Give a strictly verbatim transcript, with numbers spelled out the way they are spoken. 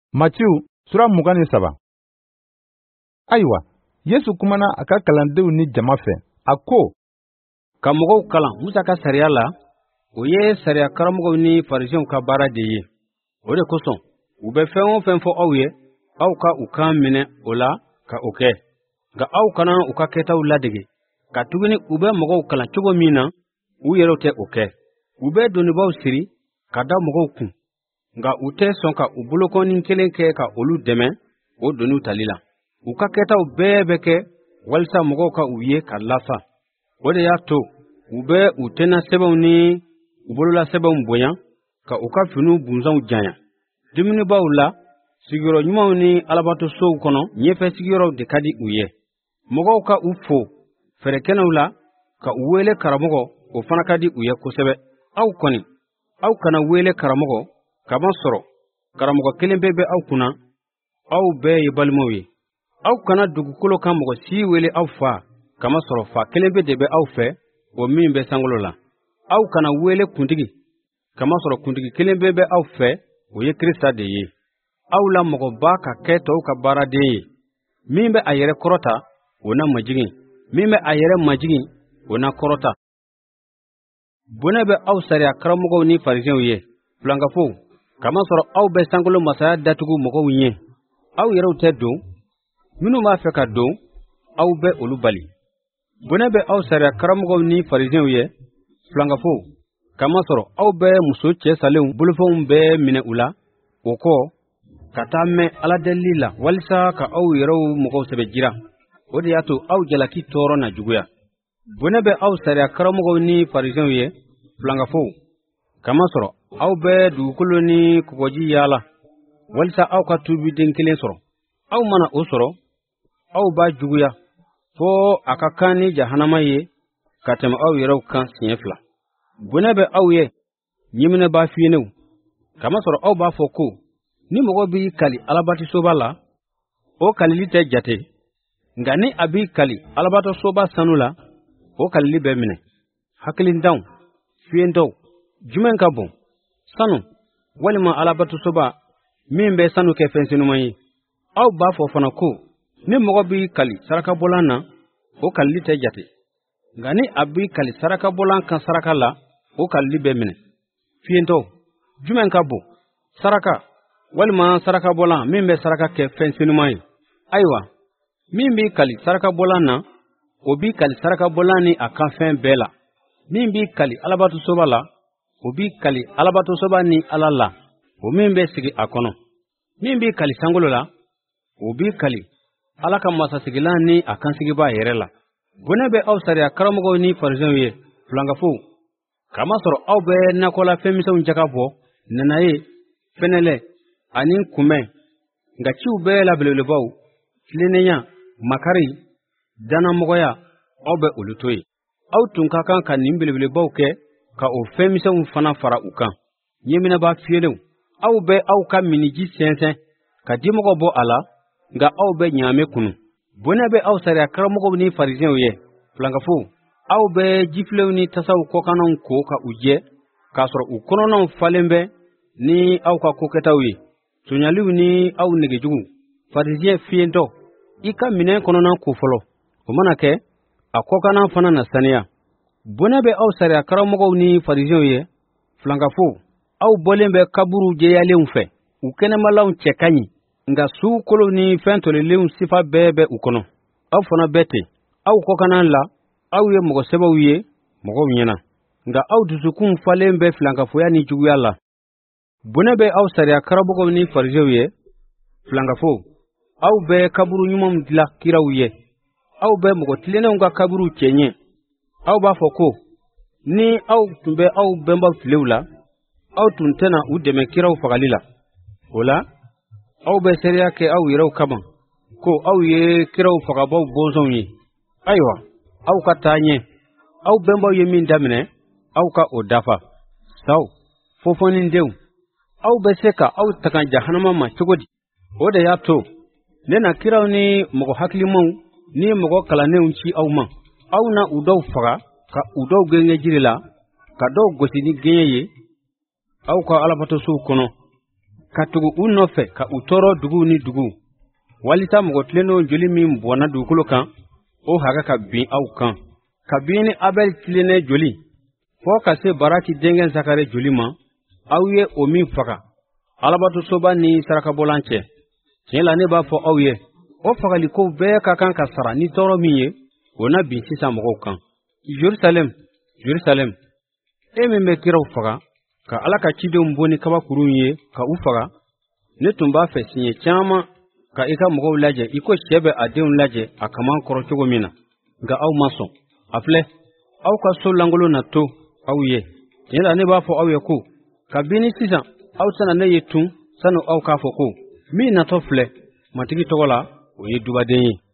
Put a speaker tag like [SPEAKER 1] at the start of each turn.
[SPEAKER 1] Matiyu sura mugan ni saba. Ayiwa, Yesu kumana a ka kalandenw ni jama fɛ. A ko,
[SPEAKER 2] ka mɔgɔw kalan Musa ka sariya la, o ye sariya karamɔgɔw ni Farisɛnw ka baara de ye. O de kosɔn, u bɛ fɛn o fɛn fɔ aw ye, aw ka u kan minɛ o la ka o kɛ. Nka aw kana u ka kɛtaw ladege, ka tuguni u bɛ mɔgɔw kalan cogo min na, u yɛrɛw tɛ o kɛ. U bɛ donibaw siri ka da mɔgɔw kun, nka u tɛ sɔn ka u bolokɔni kelen kɛ ka olu dɛmɛ o doniw tali la. U ka kɛtaw bɛɛ bɛ kɛ walisa mɔgɔw ka u ye ka lafa. O de y'a to u bɛ u tɛna sɛbɛnw ni u bolola sɛbɛnw bonya ka u ka finiw bunsanw janya. Dumunibaw la, sigiyɔrɔ ɲumanw ni alabato-sow kɔnɔ ɲɛfɛ sigiyɔrɔw de ka di u ye. Mɔgɔw ka u fo fɛrɛkɛnɛw la, ka u wele karamɔgɔ, o fana ka di u ye kosɛbɛ. Aw kɔni, aw kana wele karamɔgɔ, kamasɔrɔ karamɔgɔ kelen bɛ bɛ aw kunna, aw bɛɛ ye balimaw ye. Aw kana dugukolo kan mɔgɔ si wele aw fa, kamasɔrɔ fa kelen bɛ de bɛ aw fɛ, o min bɛ sankolo la. Aw kana wele kuntigi, kamasɔrɔ kuntigi kelen bɛ bɛ aw fɛ, o ye Kirista de ye. Aw la mɔgɔba ka kɛ tɔw ka baaraden ye. Min bɛ a yɛrɛ kɔrɔta, o na majigin. Min bɛ a yɛrɛ majigin, o na kɔrɔta. Bonɛ bɛ aw sariya karamɔgɔw ni Farisɛnw ye, filankafow, kamasɔrɔ aw bɛ sankolo masaya datugu mɔgɔw ɲɛ. Aw yɛrɛw tɛ don, minnu b'a fɛ ka don, aw bɛ olu bali. Bonɛ bɛ aw sariya karamɔgɔw ni Farisɛnw ye, filankafow, kamasɔrɔ aw bɛ muso cɛ salenw bolofɛnw bɛɛ minɛ u la, o kɔ ka taa mɛn Ala deli la walisa ka aw yɛrɛw mɔgɔw sɛbɛ jira. O de y'a to aw jalaki tɔɔrɔ na juguya. Bonɛ bɛ aw sariya karamɔgɔw ni Farisɛnw ye, filankafow, kamasɔrɔ aw bɛ dugukolo ni kɔgɔji yaala walisa aw ka tubiden kelen sɔrɔ. Aw mana o sɔrɔ, aw b'a juguya fo a ka kan ni jahanama ye ka tɛmɛ aw yɛrɛw kan siɲɛ fila. Bonɛ bɛ aw ye, ɲiminɛbaa fiyenew, kamasɔrɔ aw b'a fɔ ko ni mɔgɔ b'i kali alabato-soba la, o kalili tɛ jate, nka ni a b'i kali alabato-soba sanu la, o kalili bɛ minɛ. Hakilintanw, fiyentɔw, jumɛn ka bon, sanu walima alabato-soba min bɛ sanu kɛ fɛn senuman ye? Aw b'a fɔ fana ko ni mɔgɔ b'i kali sarakabɔlan na, o kalili tɛ jate, nka ni a b'i kali sarakabɔlan kan saraka la, o kalili bɛ minɛ. Fiyentɔw, jumɛn ka bon, saraka walima sarakabɔlan min bɛ saraka kɛ fɛn senuman ye? Ayiwa, min b'i kali sarakabɔlan na, o b'i kali sarakabɔlan ni a kan fɛn bɛɛ la. Min b'i kali alabato-soba la, o b'i kali alabato-soba ni Ala la, o min bɛ sigi a kɔnɔ. Min b'i kali sankolo la, o b'i kali Ala ka masasigilan ni a kansigibaa yɛrɛ la. Bonɛ bɛ aw sariya karamɔgɔw ni Farisɛnw ye, filankafow, kamasɔrɔ aw bɛ nakɔla fɛnmisɛnw jaga bɔ, nanaye, fɛnɛlɛ, ani kunbɛn, nka ciw bɛɛ la belebelebaw, tilennenya, makari, dannamɔgɔya, aw bɛ olu to ye. Aw tun ka kan ka nin belebelebaw kɛ, ka o fɛnmisɛnw fana fara u kan. Ɲɛminɛbaa fiyelenw, aw bɛ aw ka miniji sɛnsɛn, ka dimɔgɔ bɔ a la, nka aw bɛ ɲaamɛ kunu. Bonɛ bɛ aw sariya karamɔgɔw ni Farisɛnw ye, filankafow, aw bɛ jifilenw ni tasaw kɔkannaw ko ka u jɛ, k'a sɔrɔ u kɔnɔnaw falen bɛ ni aw ka kokɛtaw ye. Sonyaliw ni aw negejugu, Farisɛn fiyentɔ, i ka minɛn kɔnɔna ko fɔlɔ, o mana kɛ, a kɔkanna fana na saniya. Bonɛ bɛ aw sariya karamɔgɔw ni Farisɛnw ye, filankafow, aw bɔlen bɛ kaburu jɛyalenw fɛ, u kɛnɛmalaw cɛ ka ɲi, nka su kolow ni fɛn tolilenw sifa bɛɛ bɛ u kɔnɔ. Aw fana bɛ ten, aw kɔkanna la, aw ye mɔgɔ sɛbɛw ye mɔgɔw ɲɛna, nka aw dusukun falen bɛ filankafoya ni juguya la. Bonɛ bɛ aw sariya karamɔgɔw ni Farisɛnw ye, filankafow, aw bɛ kaburu ɲumanw dilan kiraw ye. Aw bɛ mɔgɔ tilennenw ka kaburu cɛ ɲɛ. Aw b'a fɔ ko ni aw tun bɛ aw bɛnbaw tilew la, aw tun tɛna u dɛmɛ kiraw fagali la. O la, aw bɛ seereya kɛ aw yɛrɛw kama ko aw ye kiraw fagabaw bɔnsɔnw ye. Ayiwa, aw ka taa ɲɛ, aw bɛnbaw ye min daminɛ, aw ka o dafa. Saw, fɔfɔnindenw, aw bɛ se ka aw taga jahanama ma cogo di? O de y'a to ne na kiraw ni mɔgɔ hakilimaw ni mɔgɔ kalannenw ci aw ma. Aw na u dɔw faga, ka u dɔw gɛngɛ jiri la, ka dɔw gosi ni gɛɲɛ ye aw ka alabato-sow kɔnɔ. ka tugu u nɔfɛ ka u tɔɔrɔ dugu ni dugu walisa mɔgɔ tilennenw joli min bɔnna dugukolo kan o hakɛ ka bin aw kan kabini Abel tilennen joli fɔ ka se Baraki denkɛ Zakari joli ma aw ye o min faga Alabatosoba ni sarakabɔlan cɛ tiɲɛ la ne b'a fɔ aw ye o fagalikow bɛɛ ka kan ka sara ni tɔɔrɔ min ye o na bin sisan mɔgɔw kan Jerusalem Jerusalem e min bɛ kiraw faga ka Ala ka cidenw bɔ ni kabakurun ye ka u faga ne tun b'a fɛ siɲɛ caman ka i ka mɔgɔw lajɛ i ko sɛ bɛ a denw lajɛ a kaman kɔrɔ cogo min na nka aw ma sɔn a filɛ aw ka so lankolon na to aw ye tiɲɛ la ne b'a fɔ aw ye ko kabini sisan aw tɛna ne ye tun sani aw k'a fɔ ko min natɔ filɛ matigi tɔgɔ la o ye dubaden ye